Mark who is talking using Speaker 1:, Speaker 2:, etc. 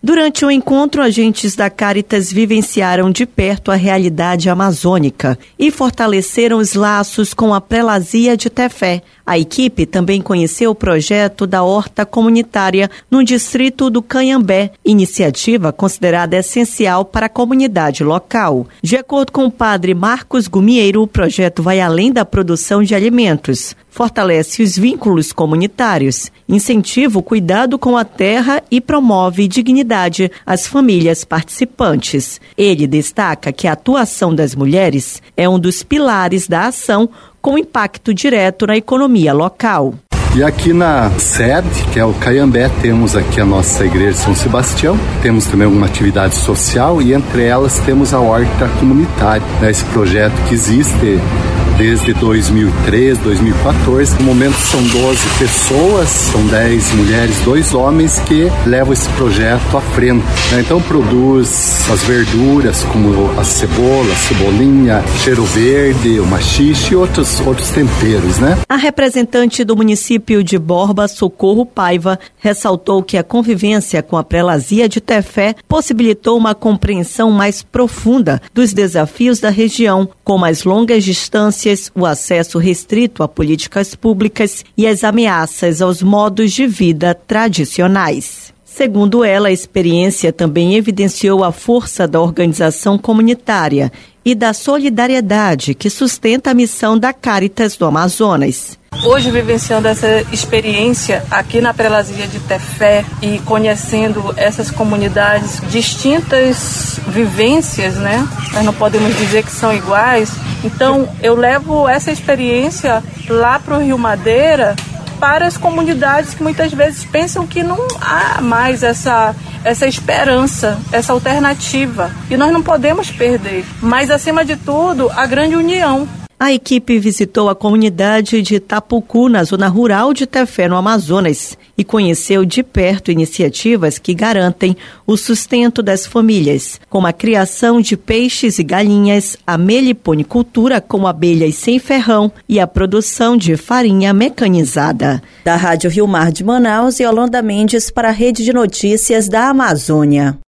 Speaker 1: Durante o encontro, agentes da Caritas vivenciaram de perto a realidade amazônica e fortaleceram os laços com a Prelazia de Tefé. A equipe também conheceu o projeto da Horta Comunitária no distrito do Canhambé, iniciativa considerada essencial para a comunidade local. De acordo com o padre Marcos Gumieiro, o projeto vai além da produção de alimentos, fortalece os vínculos comunitários, incentiva o cuidado com a terra e promove dignidade às famílias participantes. Ele destaca que a atuação das mulheres é um dos pilares da ação, com impacto direto na economia local.
Speaker 2: E aqui na sede, que é o Canhambé, temos aqui a nossa igreja de São Sebastião, temos também uma atividade social e entre elas temos a horta comunitária, esse projeto que existe desde 2013, 2014. No momento são 12 pessoas, são 10 mulheres, 2 homens que levam esse projeto à frente. Então produz as verduras como a cebola, a cebolinha, cheiro verde, o maxixe e outros temperos, né?
Speaker 1: A representante do município de Borba, Socorro Paiva, ressaltou que a convivência com a Prelazia de Tefé possibilitou uma compreensão mais profunda dos desafios da região, como as longas distâncias, o acesso restrito a políticas públicas e as ameaças aos modos de vida tradicionais. Segundo ela, a experiência também evidenciou a força da organização comunitária e da solidariedade que sustenta a missão da Caritas do Amazonas.
Speaker 3: Hoje, vivenciando essa experiência aqui na Prelazia de Tefé e conhecendo essas comunidades, distintas vivências, né? Nós não podemos dizer que são iguais. Então, eu levo essa experiência lá para o Rio Madeira, para as comunidades que muitas vezes pensam que não há mais essa esperança, essa alternativa. E nós não podemos perder. Mas, acima de tudo, a grande união.
Speaker 1: A equipe visitou a comunidade de Tapucu, na zona rural de Tefé, no Amazonas, e conheceu de perto iniciativas que garantem o sustento das famílias, como a criação de peixes e galinhas, a meliponicultura com abelhas sem ferrão e a produção de farinha mecanizada. Da Rádio Rio Mar de Manaus, Yolanda Mendes para a Rede de Notícias da Amazônia.